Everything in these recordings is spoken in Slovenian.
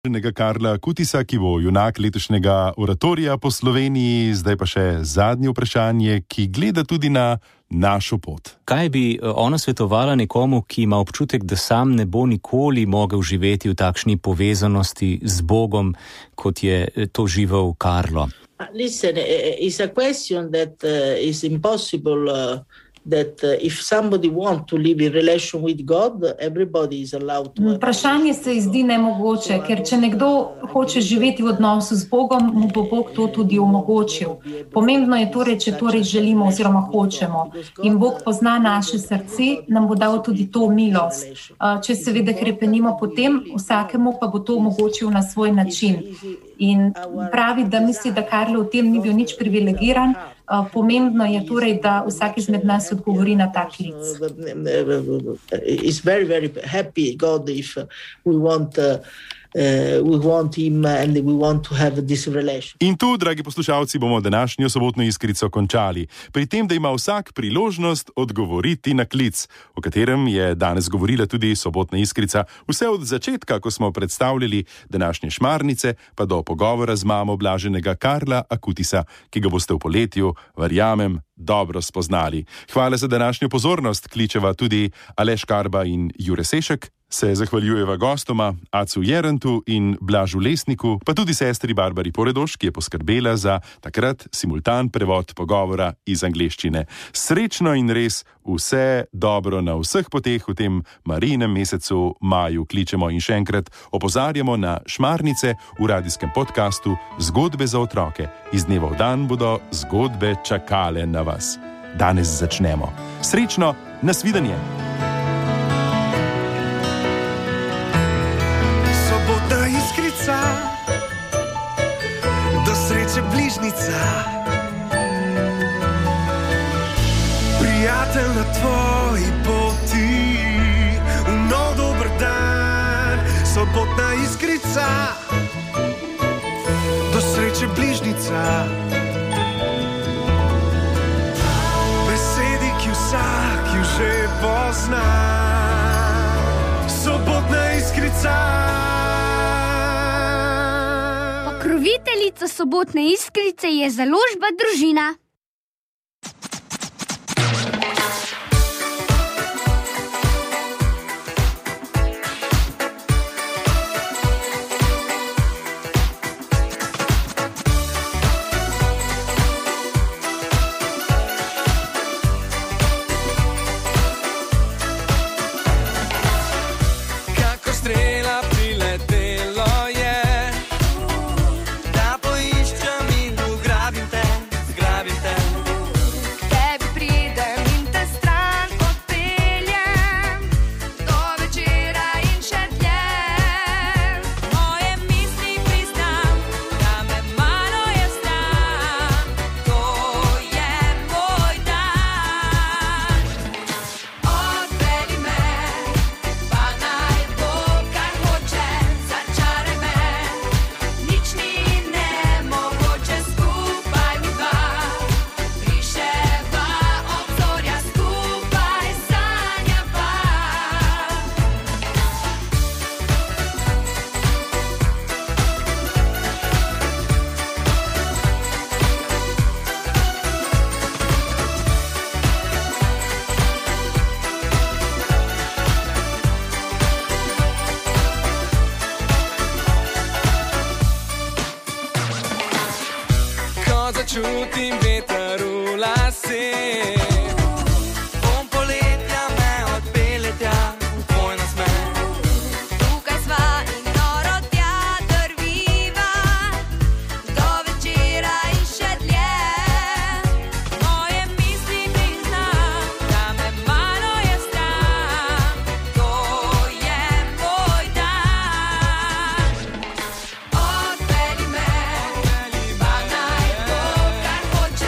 blaženega Karla Akutisa, ki bo junak letošnjega oratorija po Sloveniji. Zdaj pa še zadnje vprašanje, ki gleda tudi na našo pot. Kaj bi ona svetovala nekomu, ki ima občutek, da sam ne bo nikoli mogel živeti v takšni povezanosti z Bogom, kot je to živel Karlo? Listen, it's a question that is impossible that if somebody want to live in relation with God, everybody is allowed to. Vprašanje se zdi nemogoče, ker če nekdo hoče živeti v odnosu z Bogom, mu bo Bog to tudi omogočil. Pomembno je torej, če torej želimo oziroma hočemo. In Bog pozna naše srce, nam bo dal tudi to milost. Če seveda hrepenimo potem, vsakemu pa bo to omogočil na svoj način. In pravi, da misli, da Karlo v tem ni bil nič privilegiran. Pomembno je torej, da vsak izmed nas odgovori na ta klic. It's very, very happy God if we want him and we want to have this relation. In tu, dragi poslušalci, bomo današnjo sobotno iskrico končali. Pri tem, da ima vsak priložnost odgovoriti na klic, o katerem je danes govorila tudi sobotna iskrica. Vse od začetka, ko smo predstavljali današnje šmarnice, pa do pogovora z mamo blaženega Karla Akutisa, ki ga boste v poletju, verjamem, dobro spoznali. Hvala za današnjo pozornost, kličeva tudi Aleš Karba in Jure Sešek. Se zahvaljujeva gostoma Acu Jerentu in Blažu Lesniku, pa tudi sestri Barbari Poredoš, ki je poskrbela za takrat simultan prevod pogovora iz angleščine. Srečno in res vse dobro na vseh poteh v tem Marijinem mesecu maju kličemo in še enkrat opozarjamo na šmarnice v radijskem podkastu Zgodbe za otroke. Iz dneva v dan bodo zgodbe čakale na vas. Danes začnemo. Srečno, nasvidenje! Iskrica, do sreče bližnica, prijatelj na tvoji poti, v nov dober dan. Sobotna iskrica, do sreče bližnica, besedi, ki vsak ju že pozna. Sobotna iskrica. Pokroviteljica sobotne iskrice je založba Družina. Kako strela priletelo je, da poiščem in ugrabim te, zgrabim te. K tebi pridem in te stran odpeljem, do večera in še dlje. Moje misli priznam, da me malo je sram, to je moj dan. Odpelji me, pa naj bo kar hoče, začaraj me, nič ni nemogoče, skupaj mi dva, riševa obzorja, skupaj sanjava. Ko začutim veter v laseh, vonj poletja me odpelje tja v tvoj nasmeh. Tukaj sva in noro tja drviva, do večera in še dlje. Moje misli priznam, da me malo je sram, to je moj dan. Odpelji me, pa naj bo kar hoče,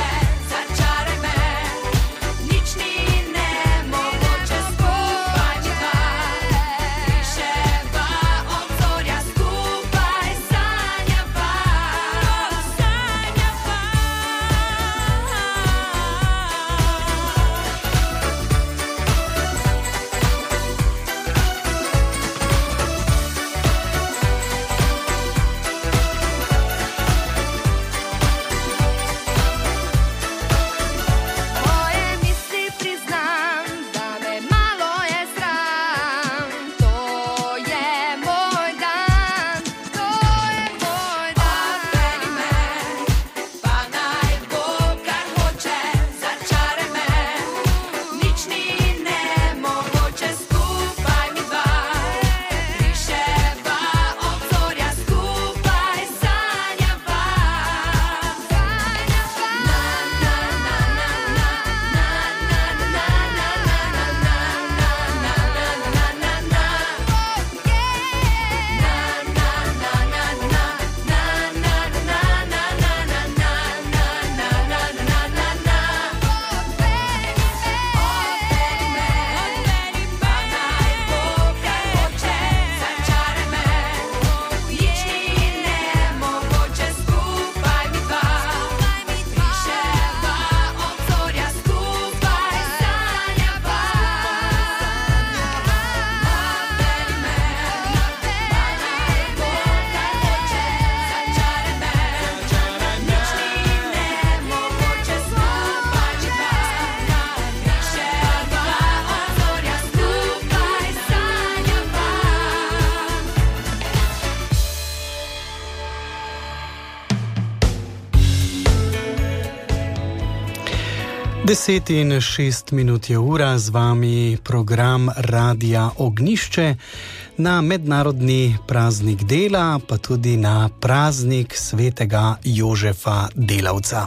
10:06 je ura, z vami program Radia Ognjišče na mednarodni praznik dela, pa tudi na praznik svetega Jožefa Delavca.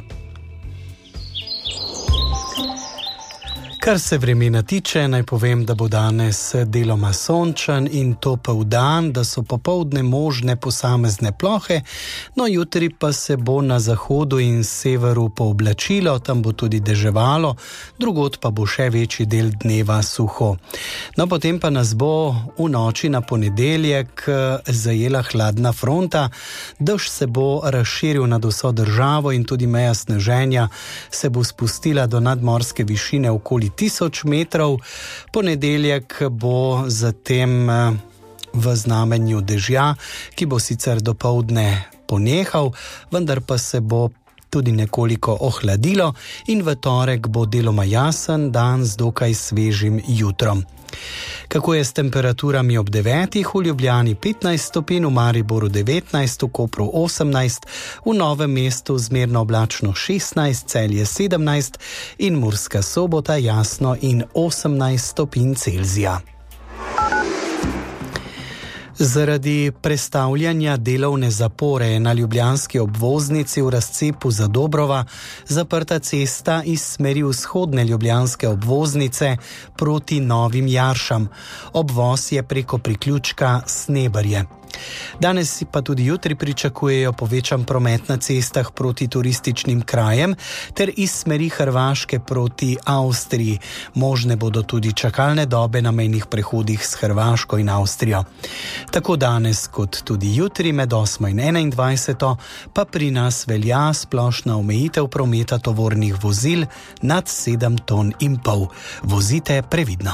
Kar se vremena tiče, naj povem, da bo danes deloma sončen in topel dan, da so popoldne možne posamezne plohe, no jutri pa se bo na zahodu in severu pooblačilo, tam bo tudi deževalo, drugod pa bo še večji del dneva suho. No, potem pa nas bo v noči na ponedeljek zajela hladna fronta, dež se bo razširil nad vso državo in tudi meja sneženja se bo spustila do nadmorske višine okoli 1000 metrov. Ponedeljek bo zatem v znamenju dežja, ki bo sicer dopoldne ponehal, vendar pa se bo tudi nekoliko ohladilo in v torek bo deloma jasen dan z dokaj svežim jutrom. Kako je s temperaturami ob 9? V Ljubljani 15 stopinj, v Mariboru 19, v Kopru 18, v Novem mestu zmerno oblačno 16, Celje 17 in Murska Sobota jasno in 18 stopinj Celzija. Zaradi prestavljanja delovne zapore je na ljubljanski obvoznici v razcepu Zadobrova zaprta cesta iz smeri vzhodne ljubljanske obvoznice proti Novim Jaršam. Obvoz je preko priključka Sneberje. Danes pa tudi jutri pričakujejo povečan promet na cestah proti turističnim krajem ter iz smeri Hrvaške proti Avstriji. Možne bodo tudi čakalne dobe na mejnih prehodih s Hrvaško in Avstrijo. Tako danes kot tudi jutri med 8 in 21 pa pri nas velja splošna omejitev prometa tovornih vozil nad 7,5 ton. Vozite previdno.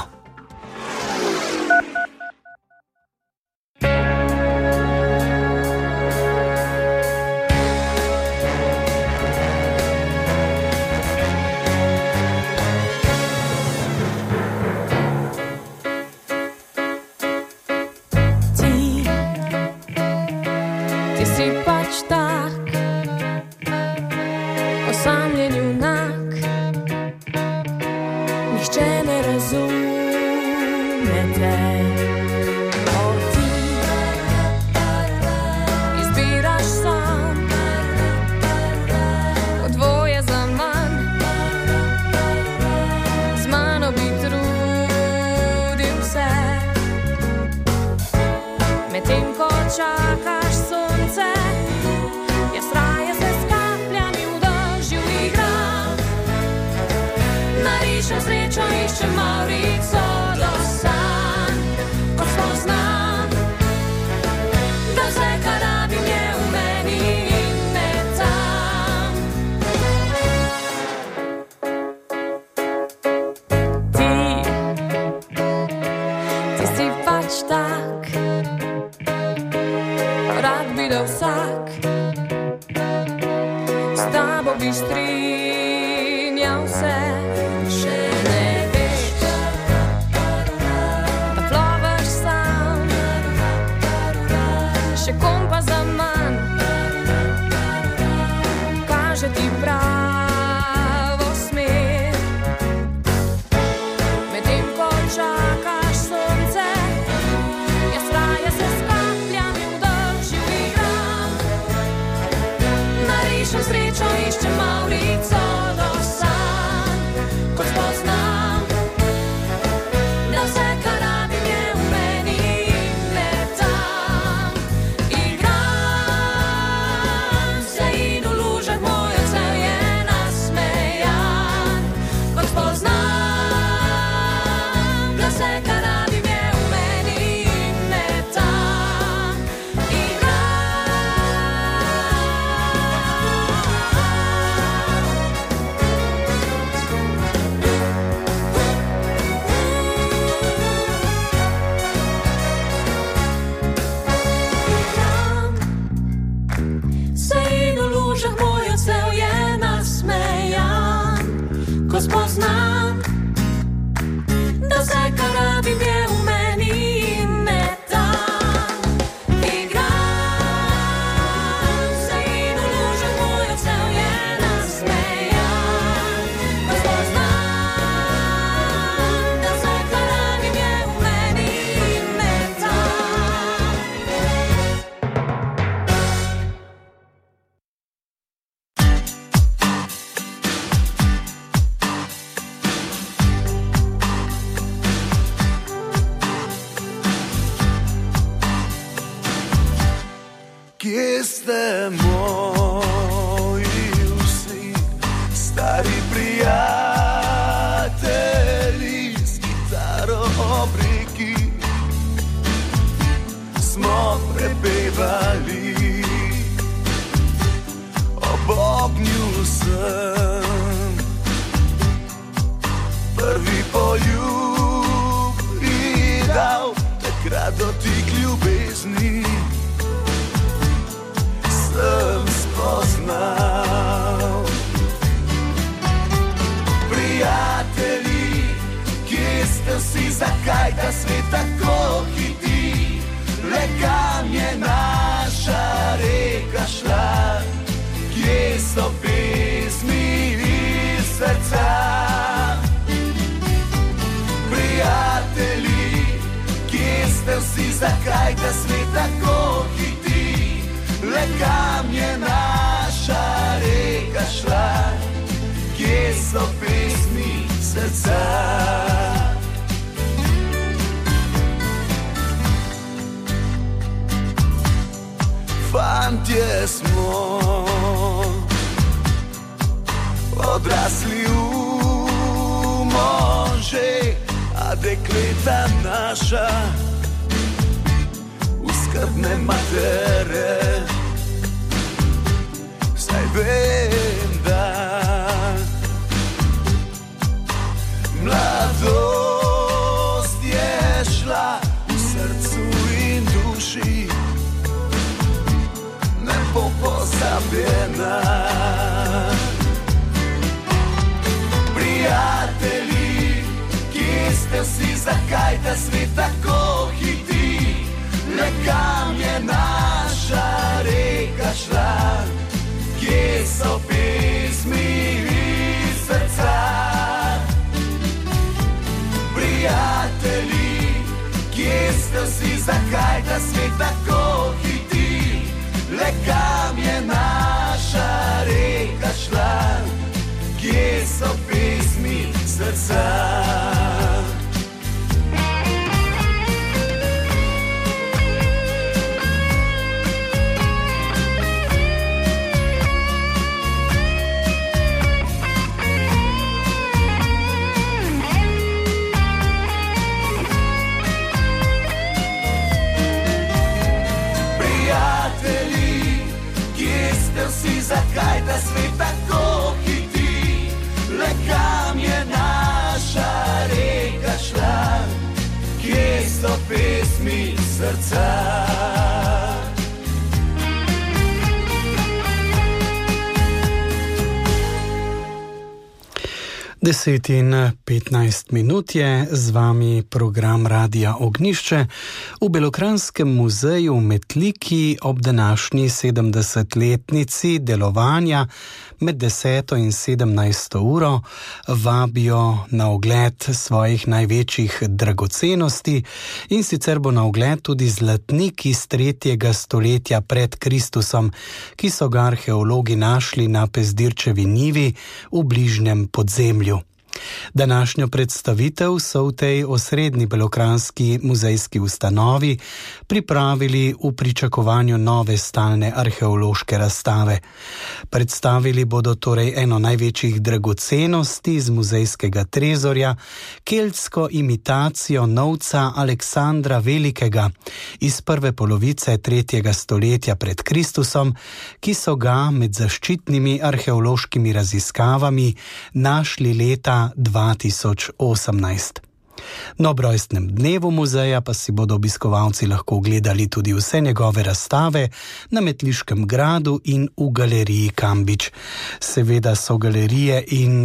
Igram Kje ste moji vsi stari prijatelji s kitaro ob reki? Smo prepevali ob ognju sem prvi poljub in dal takrat dotik ljubezni. Sem spoznal. Prijatelji, kje ste vsi, zakaj ta svet tako hiti? Le kam je naša reka šla? Kje so pesmi iz srca? Prijatelji, kje ste vsi, zakaj ta svet tako hiti? Le kam je naša reka šla? Kje so pesmi srca? Fantje smo odrasli v može, a dekleta naša v skrbne matere. Saj vem, da mladost je šla v srcu in duši, ne bo pozabljena. Prijatelji, kje ste vsi, zakaj ta svet tako hiti? Le kam je naša reka šla? Kje so pesmi iz srca? Prijatelji, kje ste vsi, zakaj ta svet tako hiti? Le kam je naša reka šla? Kje so pesmi srca? 10:15 je z vami program Radia Ognjišče v Belokranjskem muzeju v Metliki ob današnji 70-letnici delovanja med 10. in 17. uro vabijo na ogled svojih največjih dragocenosti, in sicer bo na ogled tudi zlatnik iz 3. stoletja pred Kristusom, ki so ga arheologi našli na Pezdirčevi njivi v bližnjem podzemlju. Današnjo predstavitev so v tej osrednji belokranjski muzejski ustanovi pripravili v pričakovanju nove stalne arheološke razstave. Predstavili bodo torej eno največjih dragocenosti iz muzejskega trezorja, keltsko imitacijo novca Aleksandra Velikega iz prve polovice 3. stoletja pred Kristusom, ki so ga med zaščitnimi arheološkimi raziskavami našli leta 2018. Na ob rojstnem dnevu muzeja pa si bodo obiskovalci lahko ogledali tudi vse njegove razstave na Metliškem gradu in v galeriji Kambič. Seveda so galerije in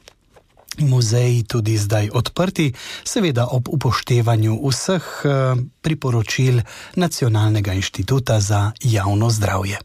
muzeji tudi zdaj odprti, seveda ob upoštevanju vseh priporočil Nacionalnega inštituta za javno zdravje.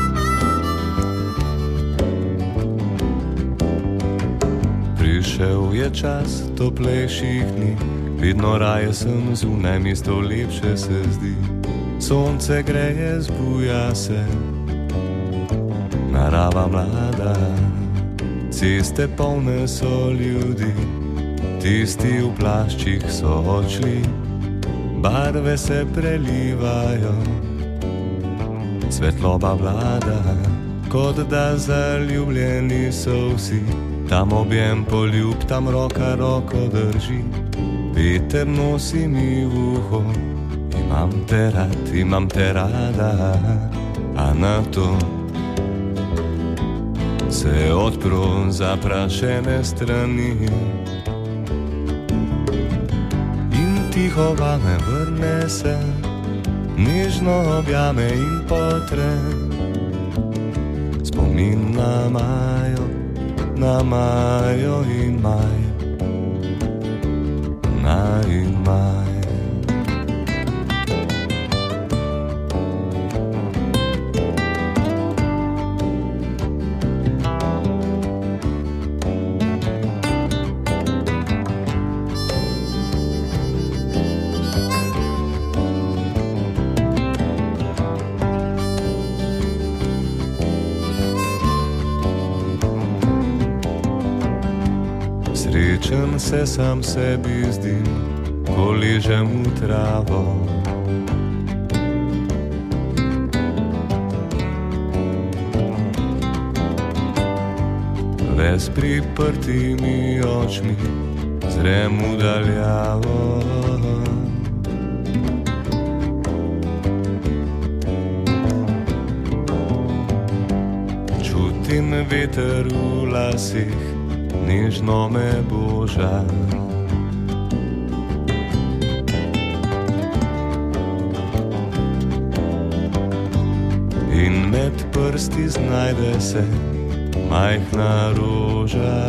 Prišel je čas toplejših dni, vedno raje sem zunaj, mesto lepše se zdi. Sonce greje, zbuja se, narava mlada, ceste polne so ljudi, tisti v plaščih so odšli, barve se prelivajo, svetloba vlada, kot da zaljubljeni so vsi. Tam objem poljub, tam roka roko drži, veter nosi mi v uho, imam te rada, a na to se odpru zaprašene strani in tiho vame vrne se, nežno objame in potre, spomin na Majo in maj, na in maj. Srečen se sam sebi zdim, ko ležem v travo. Le s priprtimi očmi zrem v daljavo. Čutim veter v lasih, nežno me boža. In med prsti znajde se majhna roža.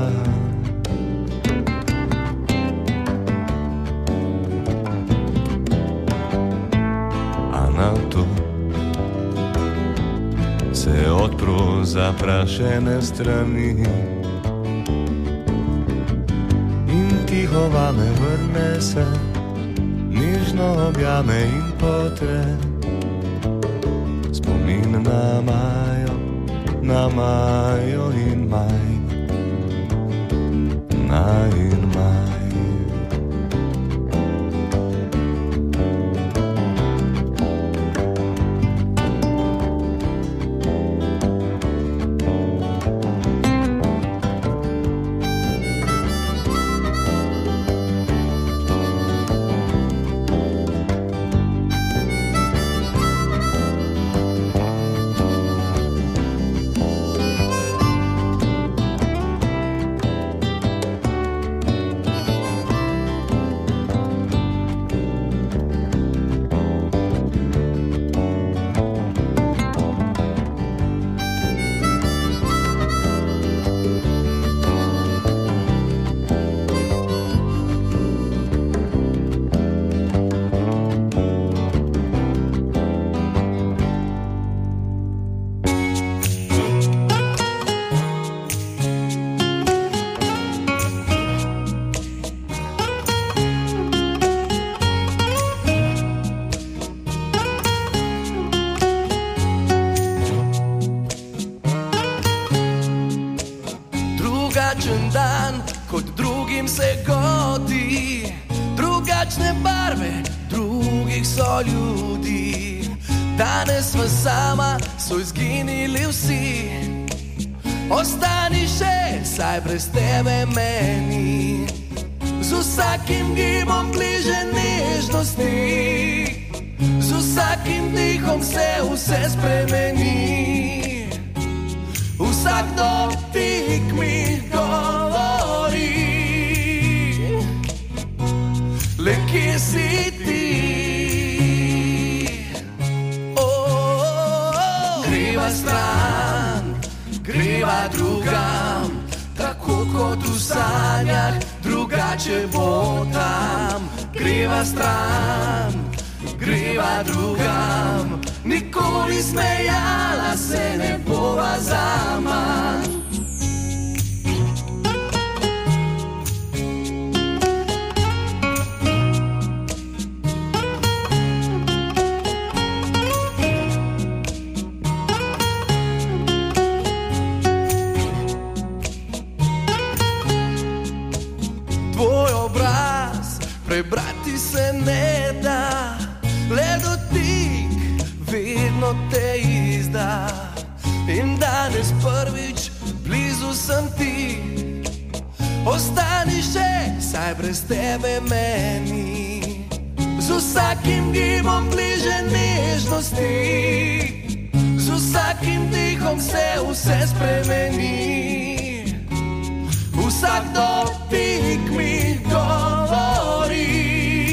A na to se odpru zaprašene strani, tiho vame vrne se, nežno objame in potre, spomin na Majo in maj, na in maj. Drugačen dan, kot drugim se godi, drugačne barve, drugih so ljudi. Danes v sama so izginili vsi, ostani še, saj brez tebe meni. Z vsakim gibom bliže nežnosti, z vsakim dihom se vse spremeni. Vsak dotik mi govori, le kje si ti. Greva stran, greva drugam, tako kot v sanjah, drugače bo tam. Greva stran, greva drugam, nikoli smejala se ne bova zaman. prebrati se ne da, le dotik vedno te izda. In danes prvič blizu sem ti, ostani še, saj brez tebe meni. Z vsakim gibom bliže nežnosti, z vsakim dihom se vse spremeni. Vsak dotik mi govori,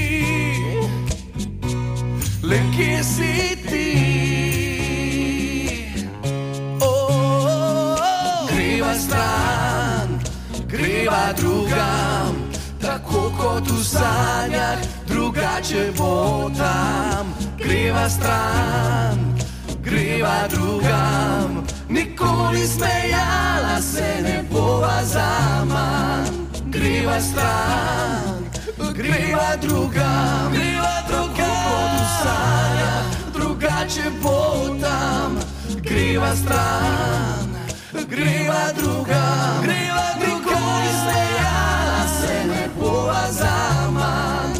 le kje si ti. Greva stran, greva drugam, tako kot v sanjah, drugače bo tam. Greva stran, greva drugam, nikoli smejala se ne bova zaman. Greva stran, greva drugam, tako kot v sanjah, drugače bo tam. Greva stran, greva drugam, nikoli smejala se ne bova zaman.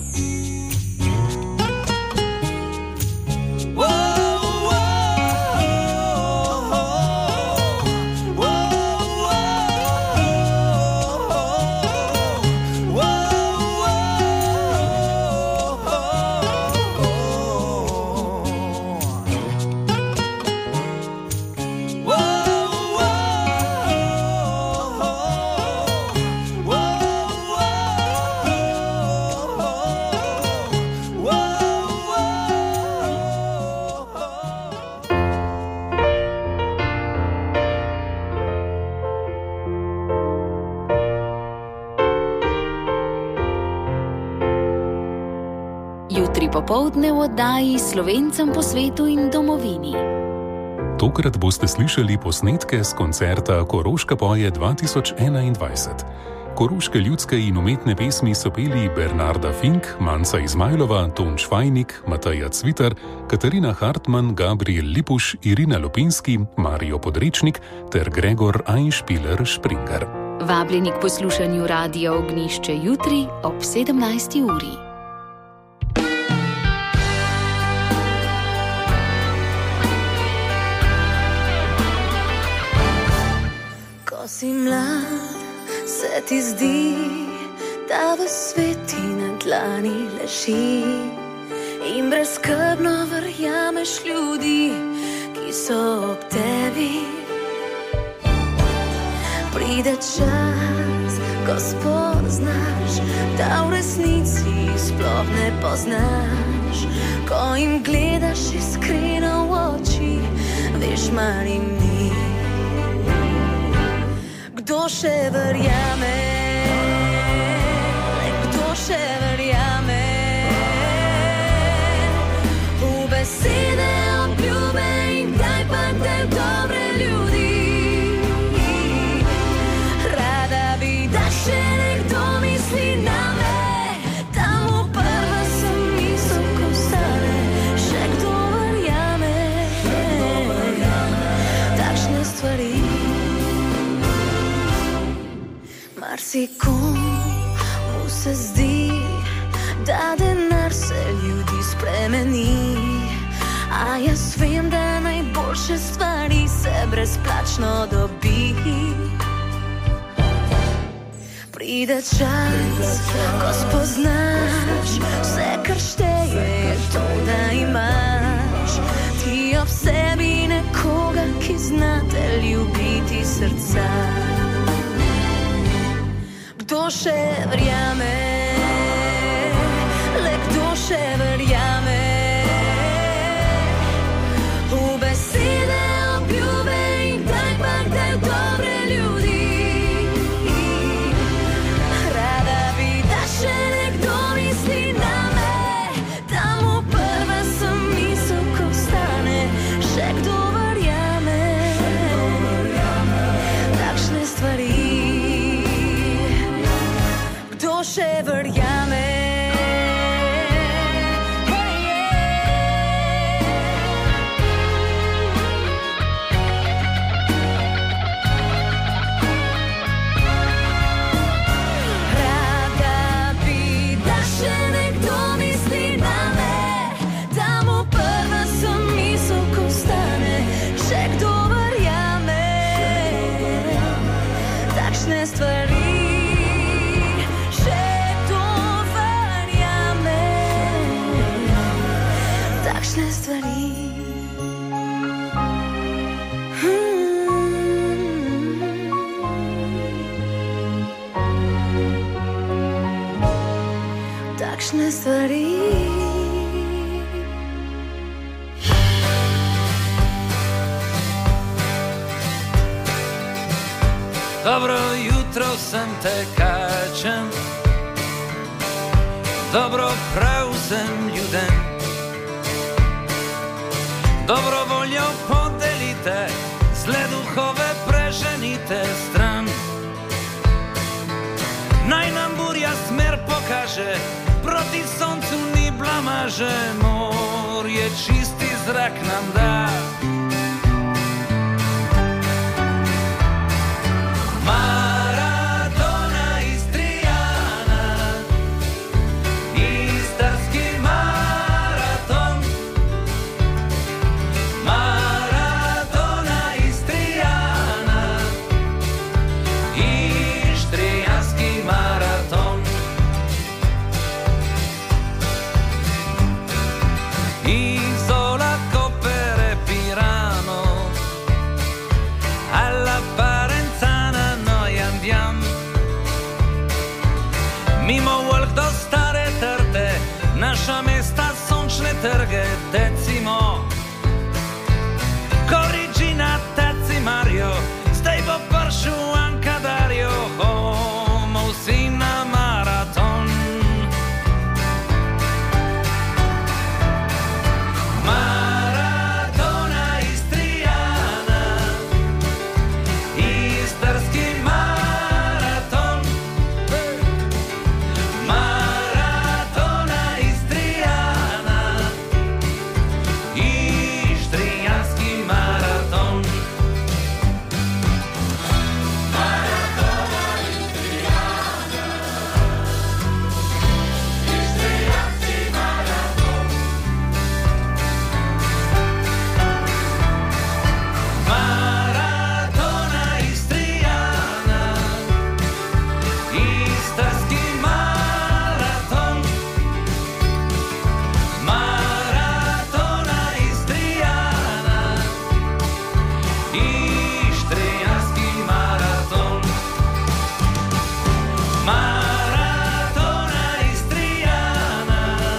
Jutri popoldne v oddaji Slovencem po svetu in domovini. Tokrat boste slišali posnetke z koncerta Koroška poje 2021. Koroške ljudske in umetne pesmi so peli Bernarda Fink, Manca Izmajlova, Ton Švajnik, Mateja Cvitar, Katarina Hartmann, Gabriel Lipuš, Irina Lopinski, Mario Podrečnik ter Gregor Einspieler-Springer. Vabljeni k poslušanju Radia Ognjišče jutri ob 17. uri. Ko si mlad, se ti zdi, da v sveti na dlani leži in brezskrbno verjameš ljudi, ki so ob tebi. Pride čas, ko spoznaš, da v resnici sploh ne poznaš. Ko jim gledaš iskreno v oči, veš, mar jim ni. Kdo še verjame, kdo še verjame v besede, obljube in kdaj pa te dobre ljudi. Rada bi, da še nekdo misli name, da mu prva sem misel, ko stane. Še kdo verjame takšne stvari. Marsikomu se zdi, da denar se ljudi spremeni, a jaz vem, da najboljše stvari se brezplačno dobi. Pride čas, ko spoznaš, vse kar šteje je to, da imaš ti ob sebi nekoga, ki zna te ljubiti srca. Kdo še verjame, le kdo še verjame v besede, obljube in kdaj pa kdaj dobre ljudi. Rada bi, da še nekdo misli name, da mu prva sem misel, ko stane. Še kdo verjame takšne stvari. Kdo še verjame takšne stvari. Dobro jutro sem tekačem, dobro prav sem ljuden, dobro voljo podelite, zle duhove preženite stran. Naj nam burja smer pokaže, proti soncu ni blamaže, morje čisti zrak nam da. Maratona Istrijana, istarski maraton. Maratona Istrijana, istrijanski maraton. Isola Copere Pirano, alla mimo Volk do stare trte, naša mesta sončne trge, tecimo Corigina, teci Mario, zdaj bo pršel Anka Dario, homo vsi na maraton. Maratona Istrijana, istarski maraton. Maratona Istrijana, istrijanski maraton. Maratona Istrijana, istrijanski maraton. Maratona Istrijana, istarski maraton. Maratona Istrijana, istrijanski maraton. Maratona Istrijana,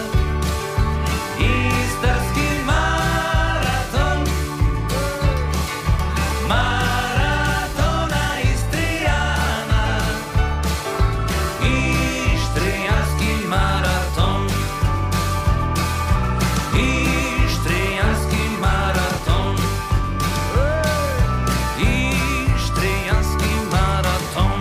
istarski maraton. Maratona Istrijana, istrijanski maraton. Istrijanski maraton. Istrijanski maraton.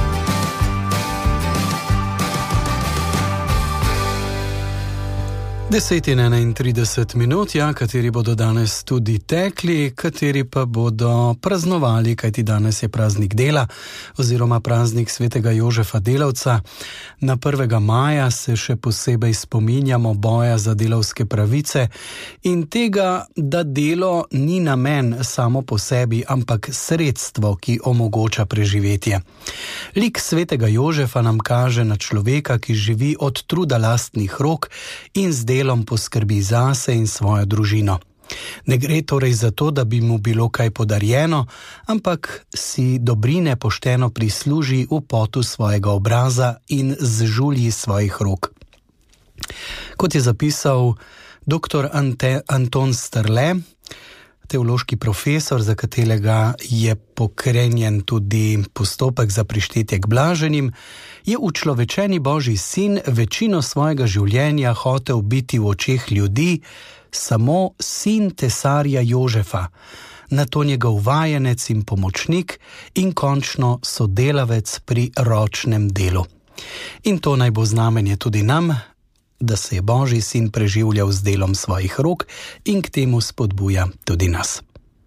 10:31, ja, kateri bodo danes tudi tekli, kateri pa bodo praznovali, kajti danes je praznik dela oziroma praznik svetega Jožefa Delavca. Na 1. maja se še posebej spominjamo boja za delavske pravice in tega, da delo ni namen samo po sebi, ampak sredstvo, ki omogoča preživetje. Lik svetega Jožefa nam kaže na človeka, ki živi od truda lastnih rok in z delom poskrbi zase in svojo družino. Ne gre torej za to, da bi mu bilo kaj podarjeno, ampak si dobrine pošteno prisluži v potu svojega obraza in z žulji svojih rok. Kot je zapisal dr. Anton Strle, teološki profesor, za katerega je pokrenjen tudi postopek za prištetje k blaženim, je učlovečeni Božji sin večino svojega življenja hotel biti v očeh ljudi samo sin tesarja Jožefa, nato njegov vajenec in pomočnik in končno sodelavec pri ročnem delu. In to naj bo znamenje tudi nam, da se je Božji sin preživljal z delom svojih rok in k temu spodbuja tudi nas.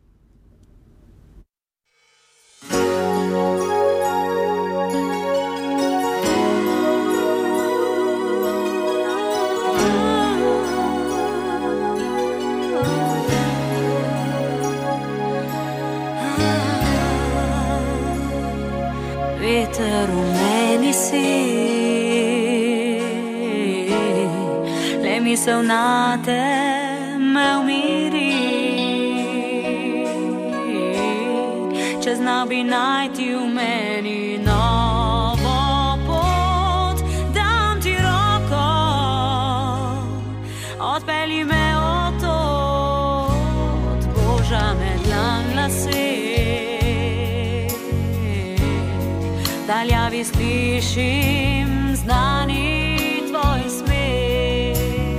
Veter v meni si, le misel na te me umiri. Če znal bi najti v meni novo pot, dam ti roko noči slišim znani tvoj smeh.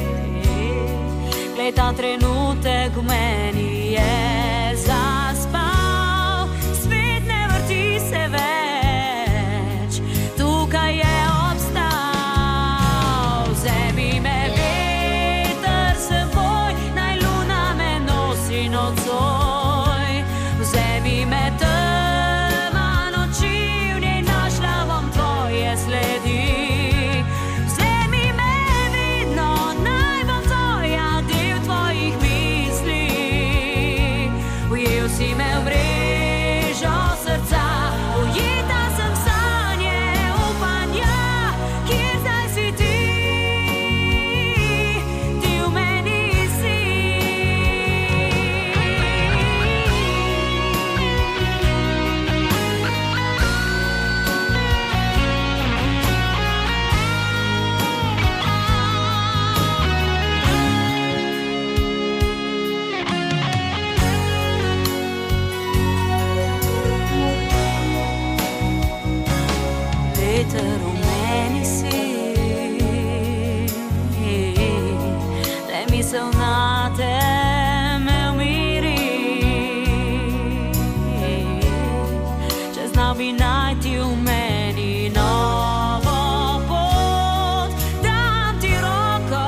Glej, ta trenutek v meni je zaspal, svet ne vrti se več, tukaj je obstal. Vzemi me veter s seboj, naj luna me nosi nocoj. Vzemi me tema noči, v njej našla bom tvoje sledi. Vzemi me vidno, naj bom tvoja, del tvojih misli. Ujel si me v mrežo srca, ujeta sem v sanje upanja. Kjer zdaj si ti? Ti v meni si. Veter v meni si, le misel na te me umiri. Če znal bi najti v meni novo pot, dam ti roko,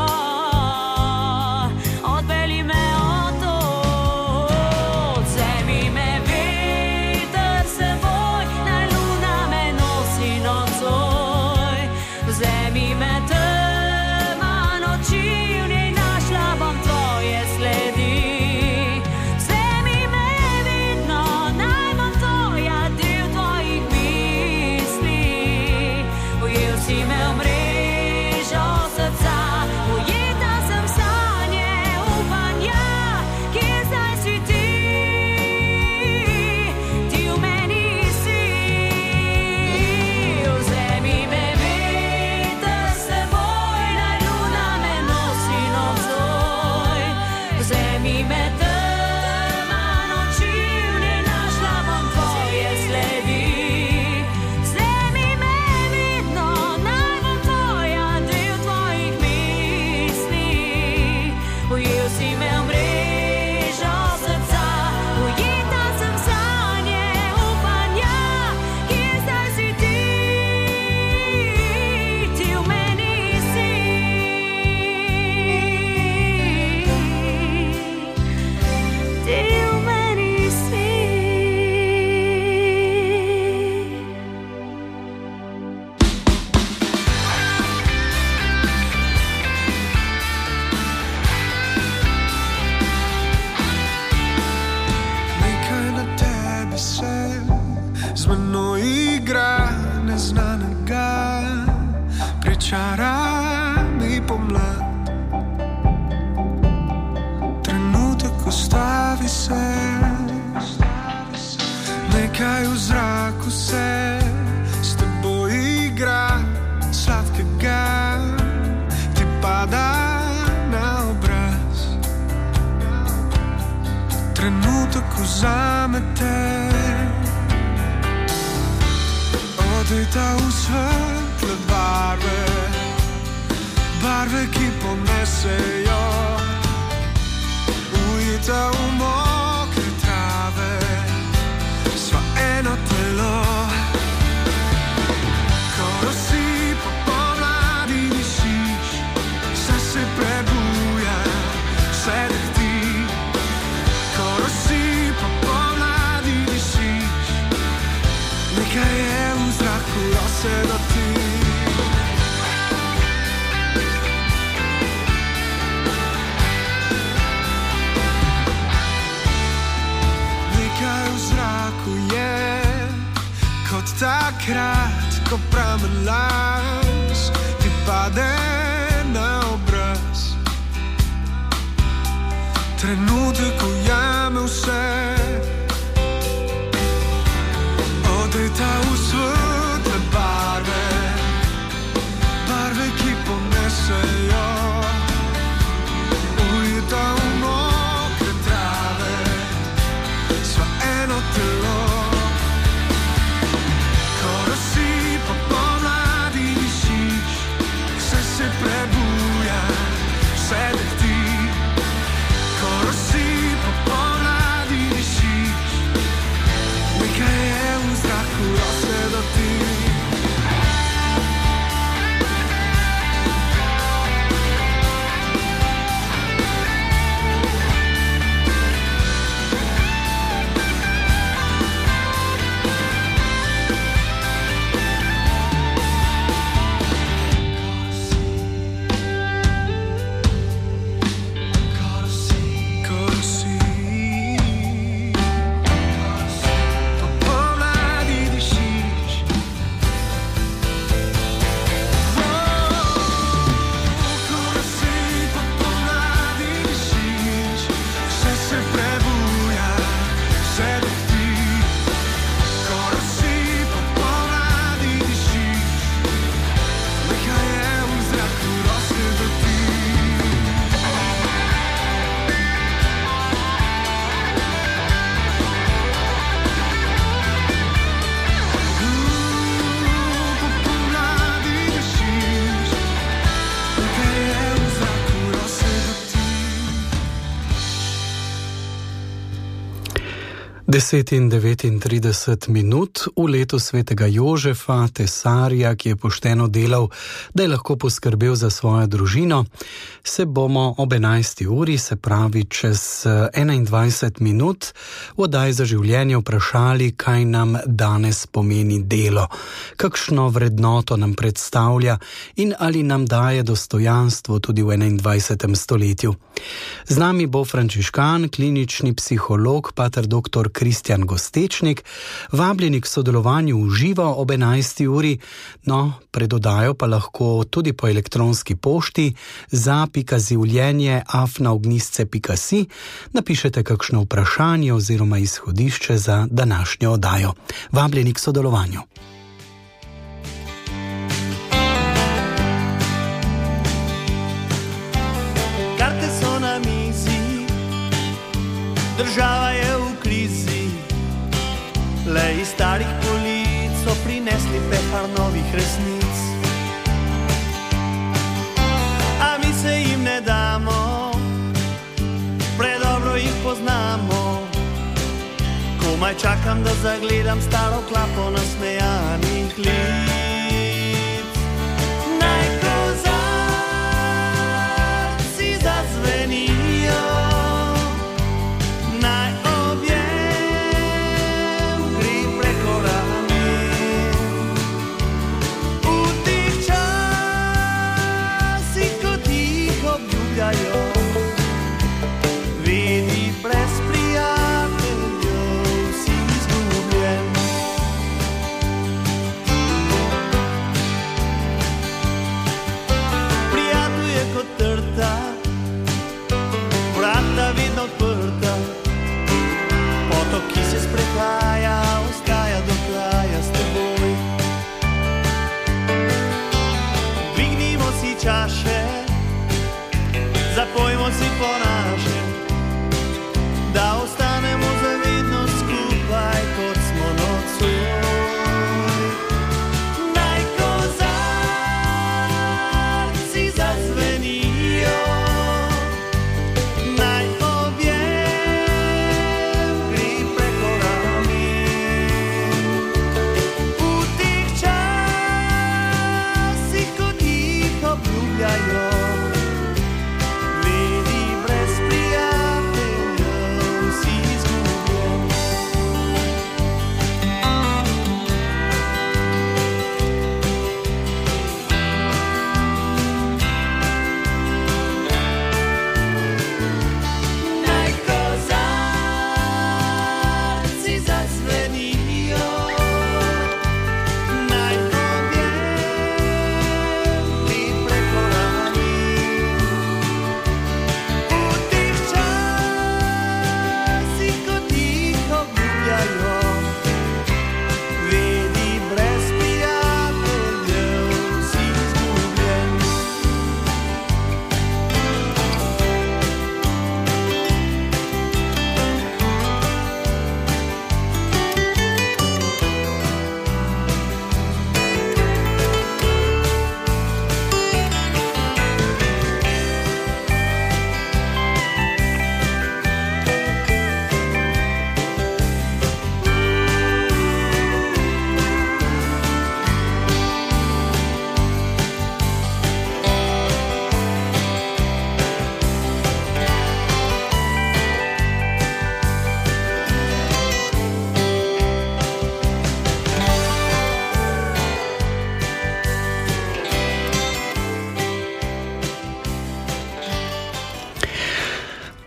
odpelji me od tod. Vzemi me veter s seboj, naj luna me nosi nocoj. Vzemi me tema noči, v njej našla bom tvoje sledi. Vzemi me vidno, naj bom tvoja, del tvojih misli. Ujel si me v mrežo srca, ujeta sem v sanje upanja. Kje zdaj si ti? Ti v meni si. Vzemi me veter s seboj, naj luna me nosi nocoj. Vzemi me tema noči, v njej našla bom tvoje sledi. Vzemi me vidno, naj bom tvoja, del tvojih misli. Ujel si me v mrežo srca, ujeta sem v sanje upanja. Kje zdaj si ti? Ti v meni si. Ti v meni si. Nekaj na tebi sem, z menoj igra neznanega. Pričara mi pomlad, trenutek ustavi se. Nekaj v zraku se s teboj igra sladkega. Ti pada na obraz, trenutek vzame te. Odeta v svetle barve, barve, ki ponesejo. Ujeta v mokre trave, sva eno telo. Ko rosi po pomladi dišiš, vse se prebuja, vse dehti. Ko rosi po pomladi dišiš, nekaj je v zraku, rose doti. Nekaj v zraku je, kot takrat, ko pramen las ti pade na obraz. Trenutek ujame vse, odeta v svetle barve, barve, ki ponesejo. Ujeta v mokre trave, sva eno telo. Ko rosi po vse dehti, ko rosi pomladi dišiš, nekaj je v zraku, rose do ti. Deset in 39 minut v letu svetega Jožefa, tesarja, ki je pošteno delal, da je lahko poskrbel za svojo družino, se bomo ob 11. uri, se pravi čez 21 minut, v oddaji Za življenje vprašali, kaj nam danes pomeni delo, kakšno vrednoto nam predstavlja in ali nam daje dostojanstvo tudi v 21. stoletju. Z nami bo frančiškan, klinični psiholog, pater dr. Kristjan Gostečnik, vabljeni k sodelovanju v živo ob 11. uri, no, pred oddajo pa lahko tudi po elektronski pošti za.življenje@ognisce.si napišete kakšno vprašanje oziroma izhodišče za današnjo oddajo. Vabljeni k sodelovanju. Karte so na mizi, država je v krizi, le iz starih polic so prinesli pehar novih resnic. A mi se jim ne damo, predobro jih poznamo, komaj čakam, da zagledam staro klapo nasmejanih lic. Naj kozarci zazvenijo, naj objem gre preko ramen. V teh časih, ko jih obljubljajo, vedi brez prijateljev si izgubljen. Prijatelj je kot trta, vrata vedno odprta, potok, ki se sprehaja, ostaja do kraja s teboj. Dvignimo si čaše, zapojmo si po naše, da ostanemo zavedno skupaj, kot smo nocoj. Naj kozarci zazvenijo, naj objem gre preko ramen. V teh časih, ko jih obljubljajo,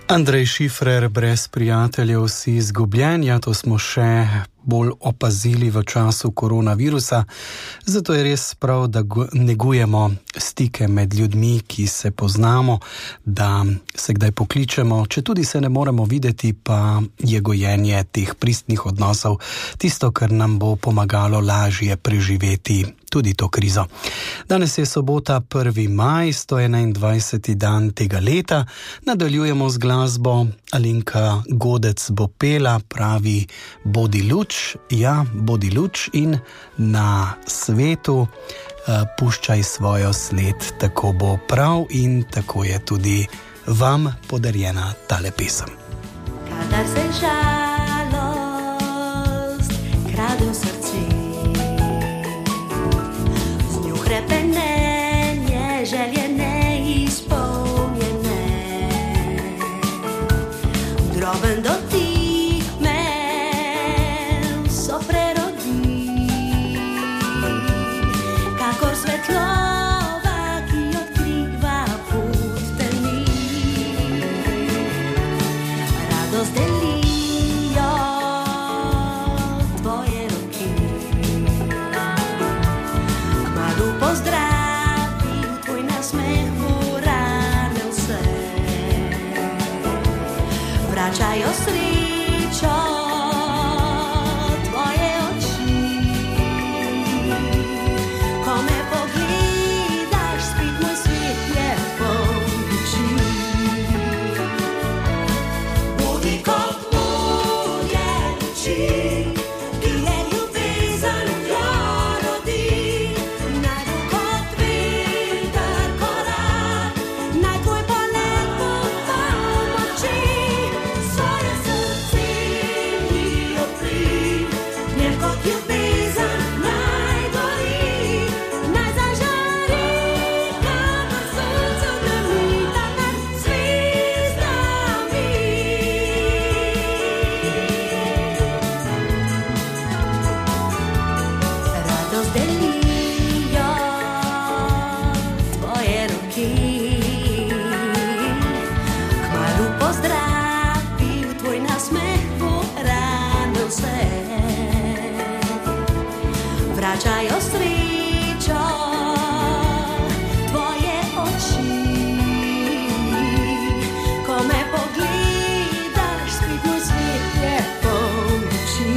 Andrej Šifrer, brez prijateljev si izgubljen, ja, to smo še bolj opazili v času koronavirusa, zato je res prav, da negujemo stike med ljudmi, ki se poznamo, da se kdaj pokličemo, če tudi se ne moremo videti, pa je gojenje teh pristnih odnosov tisto, kar nam bo pomagalo lažje preživeti tudi to krizo. Danes je sobota 1. maj, 121. dan tega leta. Nadaljujemo z glasbo. Alenka Godec bo pela, pravi bodi luč, ja, bodi luč in na svetu puščaj svojo sled, tako bo prav in tako je tudi vam podarjena tale pesem. Kadar se žalost krade v srce, z njo hrepenenje, želje neizpolnjene, droben dotik me so prerodi, kakor svetlova, ki odkriva put temi. Radost delijo tvoje roke, kmalu pozdravi tvoj nasmeh urane vse, vračajo srečo tvoje oči, ko me pogledaš, spet moj svet je poln luči. Bodi kot morje luči, ki je ljubezen jo rodi, naj bo kot veter korak, naj tvoj polet bo poln moči, svoje srce mi odpri, v njem kot ljubezen naj gori, naj zažari, kakor sonce grmita nad zvezdami. Radost delijo tvoje roke, kmalu pozdravi tvoj nasmeh urane vse, vračajo srečo tvoje oči, ko me pogledaš, spet moj svet je poln luči.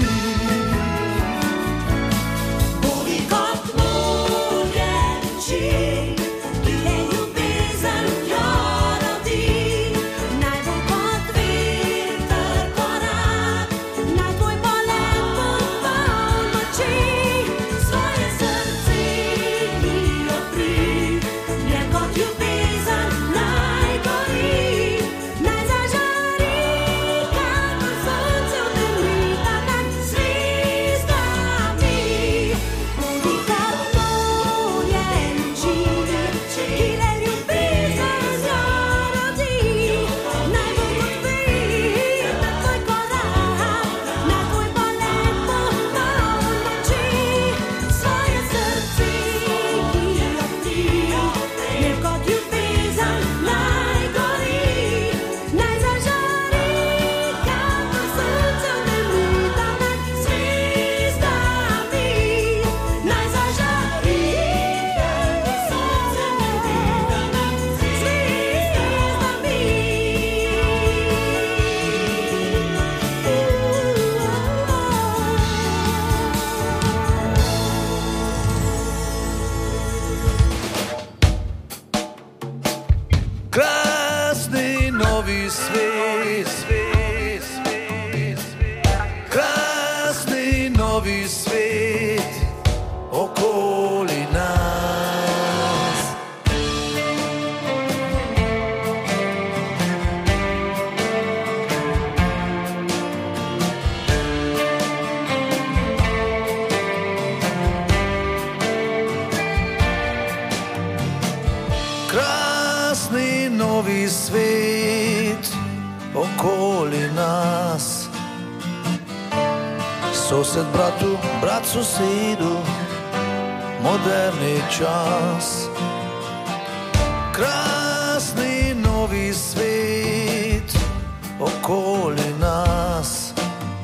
Bodi kot morje luči, ki je ljubezen jo rodi, naj bo kot veter korak, naj tvoj polet bo poln moči, svoje srce mi odpri, v njem kot ljubezen naj gori, naj zažari, kakor sonce grmita nad zvezdami. Bodi kot morje luči, ki le ljubezen jo rodi, naj bo kot veter tvoj korak, naj tvoj polet bo poln moči, svoje srce mi odpri, v njem kot ljubezen naj gori, naj zažari, kakor sonce grmita nad zvezdami, naj zažari, kakor sonce grmita nad Krasni novi svet, krasni novi svet okoli nas. Krasni novi svet okoli nas. Sosed bratu, brat sosedu, moderni čas. Krasni novi svet okoli nas.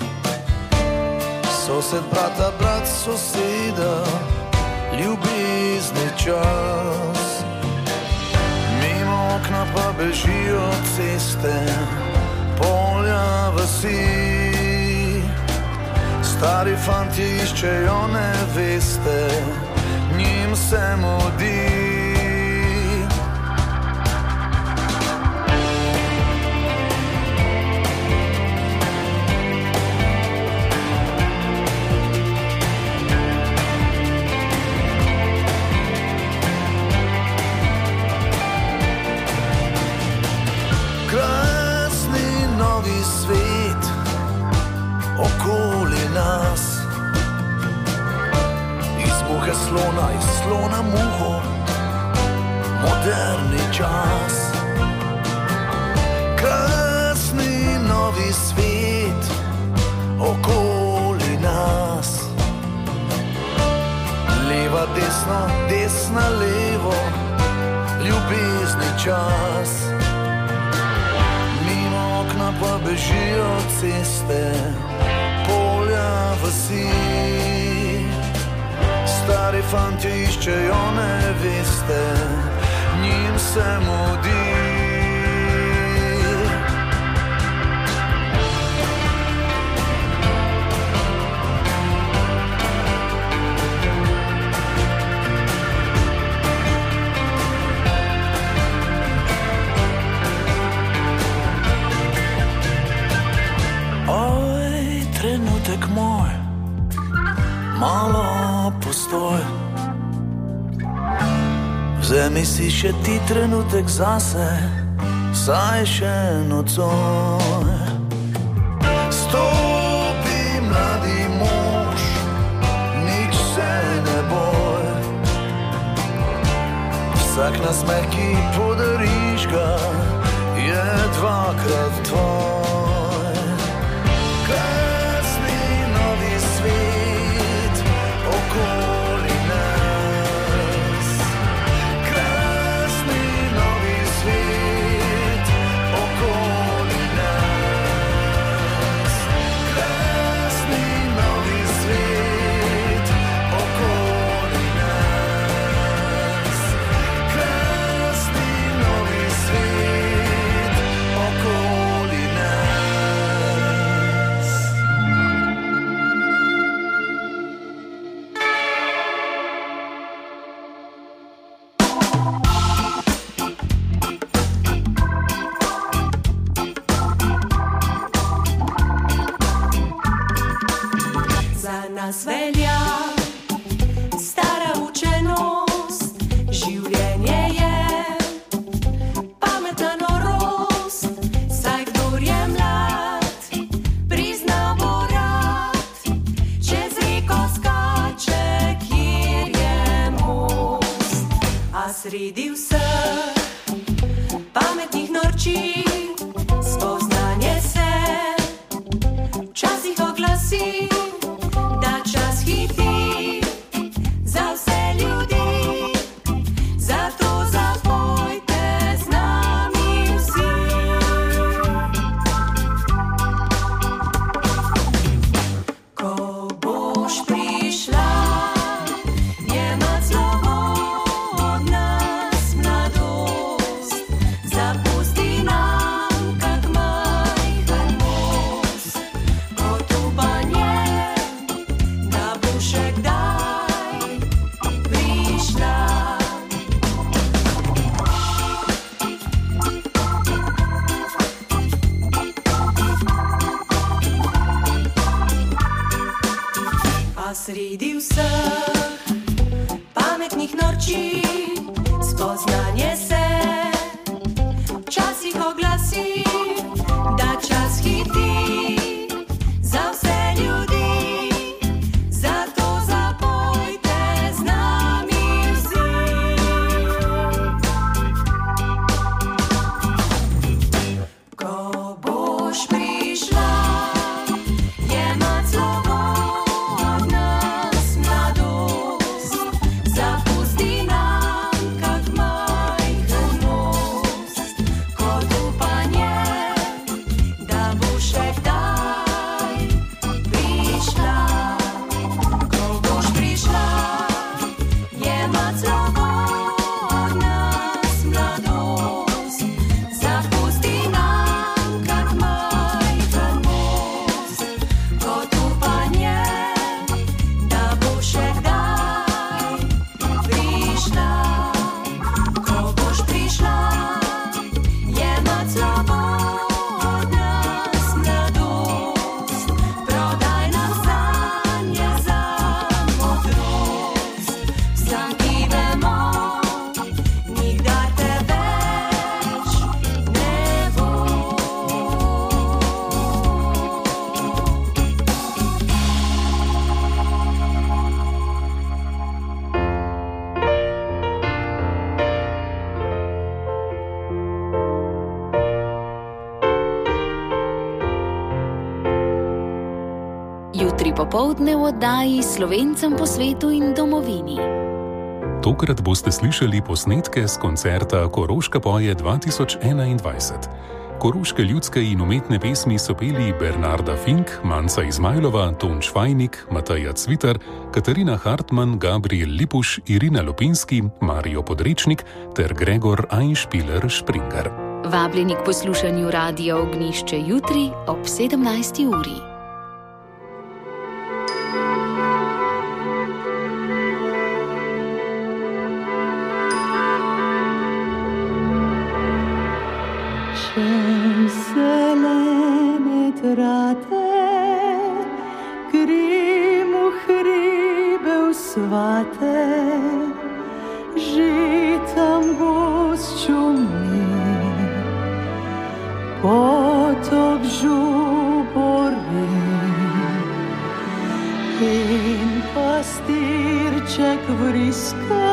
Sosed brata, brat soseda, ljubezni čas. Mimo okna pa bežijo ceste, polja, vasi. Stari fanti iščejo neveste, njim se mudi. Krasni novi svet okoli nas. Iz muhe slona, iz slona muho, moderni čas. Krasni novi svet okoli nas. Leva, desno, desna, levo, ljubezni čas. Mimo okna pa bežijo ceste, polja, vasi. Stari fanti iščejo neveste, njim se mudi. Oj, trenutek moj, malo postoj. Vzemi si še ti trenutek zase, saj še nocoj. Stopi, mladi mož, nič se ne boj. Vsak nasmeh, ki podariš ga, je dvakrat tvoj. Krasni novi svet okoli nas. Krasni novi svet okoli nas. Krasni novi svet okoli nas. Krasni popoldne v oddaji Slovencem po svetu in domovini. Tokrat boste slišali posnetke z koncerta Koroška poje 2021. Koroške ljudske in umetne pesmi so peli Bernarda Fink, Manca Izmajlova, Tonč Fajnik, Mateja Cvitar, Katarina Hartmann, Gabriel Lipuš, Irina Lopinski, Mario Podrečnik ter Gregor Einspieler-Springer. Vabljeni k poslušanju Radia Ognišče jutri ob 17. uri. Zelene trate, gremo hribe v svate, že tam gošču mi, potok žubori in pastirček vriska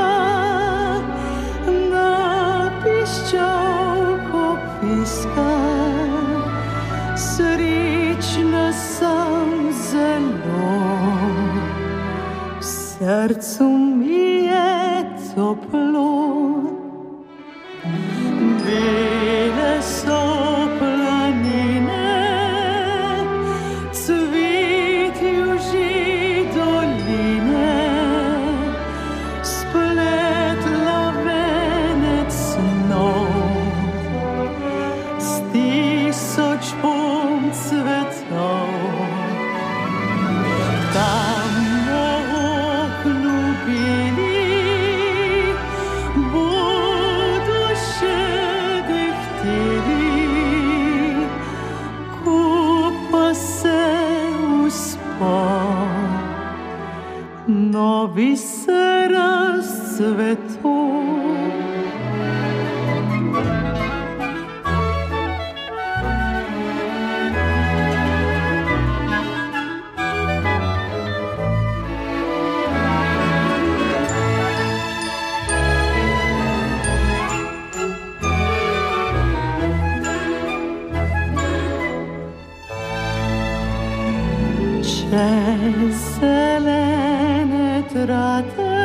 na piščalko piska. Srečna sem zelo, v srcu mi je toplo. Bele so planine, cvetijo že doline, spletla venec snov, s tisoč cvetov. Tam na oknu bili bodo še dehteli, ko pa se uspal, novi se razcveto. Zelene trate,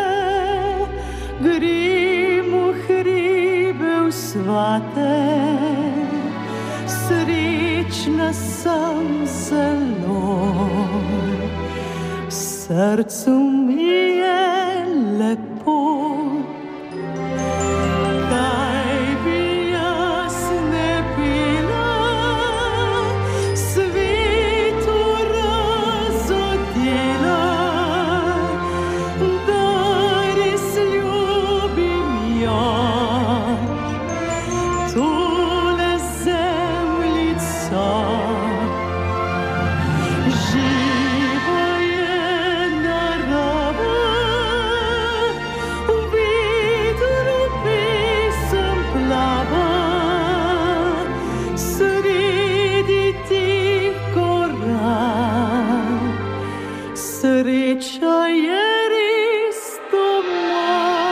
gremo hribe v svate, srečna sem zelo, v srcu mi je lepo. Sreča je res doma.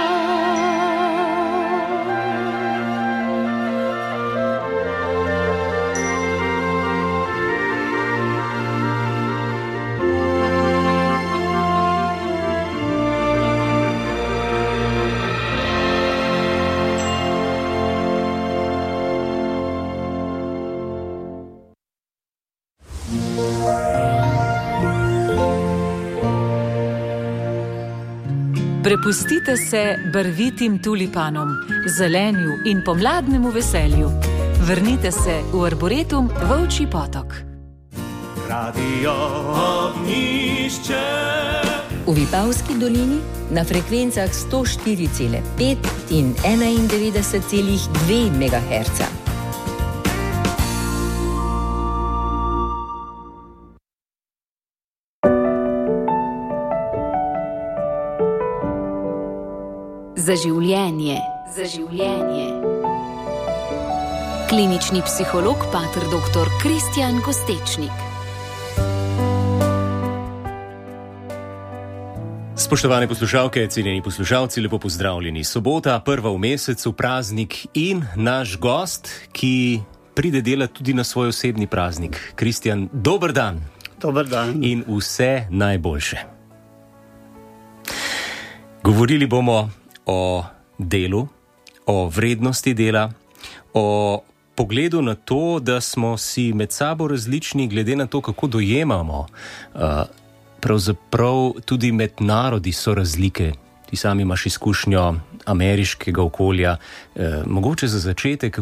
Prepustite se barvitim tulipanom, zelenju in pomladnemu veselju. Vrnite se v Arboretum Volčji potok. Radio Ognišče. V Vipavski dolini na frekvencah 104,5 in 91,2 MHz. Za življenje. Klinični psiholog pater dr. Kristjan Kostečnik. Spoštovane poslušalke, cenjeni poslušalci, lepo pozdravljeni. Sobota, prva v mesecu, praznik in naš gost, ki pride delati tudi na svoj osebni praznik. Kristjan, dober dan. Dober dan. In vse najboljše. Govorili bomo o delu, o vrednosti dela, o pogledu na to, da smo si med sabo različni glede na to, kako dojemamo. Pravzaprav tudi med narodi so razlike. Ti sami imaš izkušnjo ameriškega okolja. Mogoče za začetek,